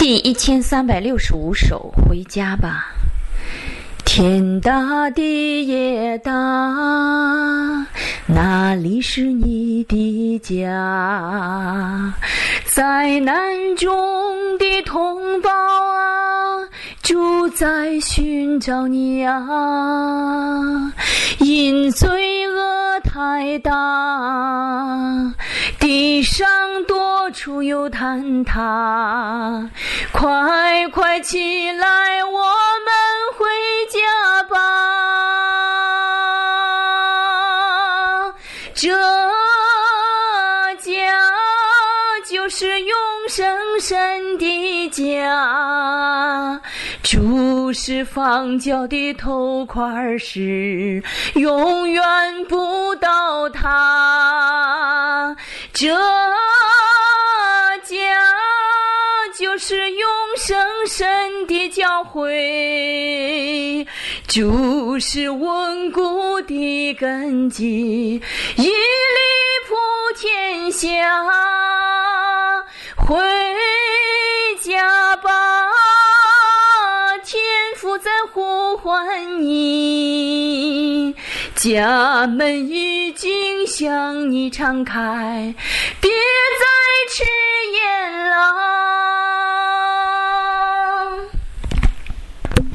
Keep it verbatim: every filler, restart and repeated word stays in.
第一千三百六十五首，回家吧。天大地也大，哪里是你的家？灾难中的同胞啊，主在寻找你啊，因罪恶太大，地上多处有坍塌，快快起来，我们回家吧。这家就是永生神的家，主是放脚的头块石，永远不倒塌。这家就是永生神的教会，主是稳固的根基，屹立普天下。回家吧，天父在呼唤你，家门已经向你敞开，别再迟